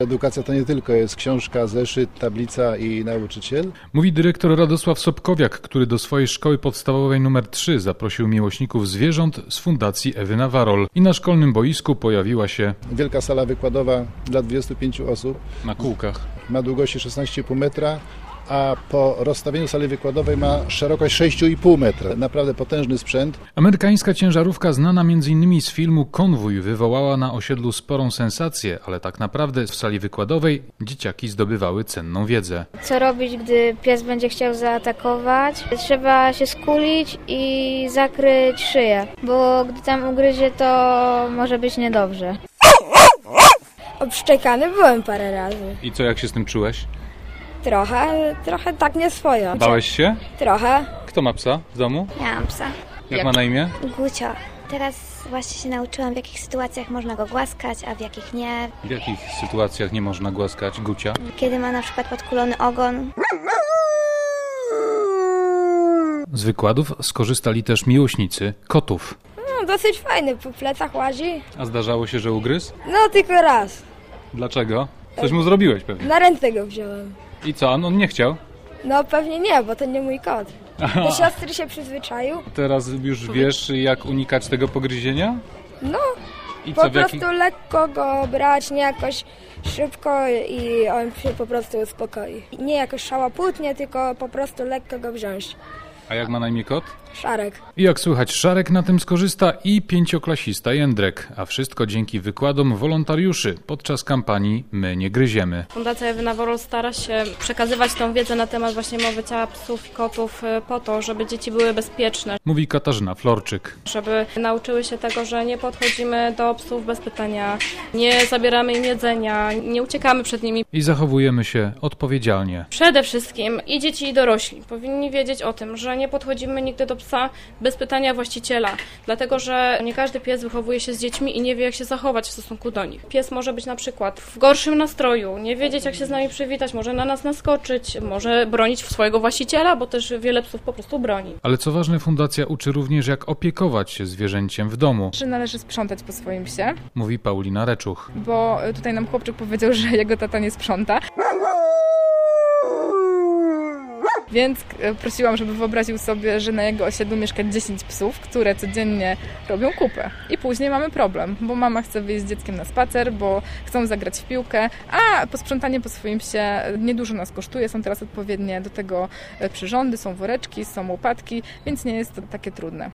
Edukacja to nie tylko jest książka, zeszyt, tablica i nauczyciel. Mówi dyrektor Radosław Sobkowiak, który do swojej szkoły podstawowej nr 3 zaprosił miłośników zwierząt z Fundacji Ewy Nawarol. I na szkolnym boisku pojawiła się Wielka sala wykładowa dla 25 osób. na kółkach. Ma długości 16,5 metra, a po rozstawieniu sali wykładowej ma szerokość 6,5 metra. Naprawdę potężny sprzęt. Amerykańska ciężarówka znana m.in. z filmu Konwój wywołała na osiedlu sporą sensację, ale tak naprawdę w sali wykładowej dzieciaki zdobywały cenną wiedzę. Co robić, gdy pies będzie chciał zaatakować? Trzeba się skulić i zakryć szyję, bo gdy tam ugryzie, to może być niedobrze. Obszczekany byłem parę razy. I co, jak się z tym czułeś? Trochę tak nie swojo. Bałeś się? Trochę. Kto ma psa w domu? Ja mam psa. Jak ma na imię? Gucio. Teraz właśnie się nauczyłam, w jakich sytuacjach można go głaskać, a w jakich nie. W jakich sytuacjach nie można głaskać Gucia? Kiedy ma na przykład podkulony ogon. Z wykładów skorzystali też miłośnicy kotów. No, dosyć fajny, po plecach łazi. A zdarzało się, że ugryzł? No, tylko raz. Dlaczego? Coś mu zrobiłeś pewnie. Na ręce go wziąłem. I co, on nie chciał? No, pewnie nie, bo to nie mój kot. Do siostry się przyzwyczaił. Teraz już wiesz, jak unikać tego pogryzienia? No, I po co, w jaki... prostu lekko go brać, nie jakoś szybko i on się po prostu uspokoi. Nie jakoś szałaputnie, tylko po prostu lekko go wziąć. A jak ma na imię kot? Szarek. I jak słychać, Szarek na tym skorzysta i pięcioklasista Jędrek, a wszystko dzięki wykładom wolontariuszy podczas kampanii My nie gryziemy. Fundacja Ewy Nawarol stara się przekazywać tą wiedzę na temat właśnie mowy ciała psów i kotów po to, żeby dzieci były bezpieczne. Mówi Katarzyna Florczyk. Żeby nauczyły się tego, że nie podchodzimy do psów bez pytania, nie zabieramy im jedzenia, nie uciekamy przed nimi. I zachowujemy się odpowiedzialnie. Przede wszystkim i dzieci i dorośli powinni wiedzieć o tym, że nie podchodzimy nigdy do psa bez pytania właściciela, dlatego że nie każdy pies wychowuje się z dziećmi i nie wie, jak się zachować w stosunku do nich. Pies może być na przykład w gorszym nastroju, nie wiedzieć, jak się z nami przywitać, może na nas naskoczyć, może bronić swojego właściciela, bo też wiele psów po prostu broni. Ale co ważne, fundacja uczy również, jak opiekować się zwierzęciem w domu, Że należy sprzątać po swoim psie, mówi Paulina Reczuch. bo tutaj nam chłopczyk powiedział, że jego tata nie sprząta. Więc prosiłam, żeby wyobraził sobie, że na jego osiedlu mieszka 10 psów, które codziennie robią kupę. I później mamy problem, bo mama chce wyjść z dzieckiem na spacer, bo chcą zagrać w piłkę, a posprzątanie po swoim psie niedużo nas kosztuje. Są teraz odpowiednie do tego przyrządy, są woreczki, są łopatki, więc nie jest to takie trudne.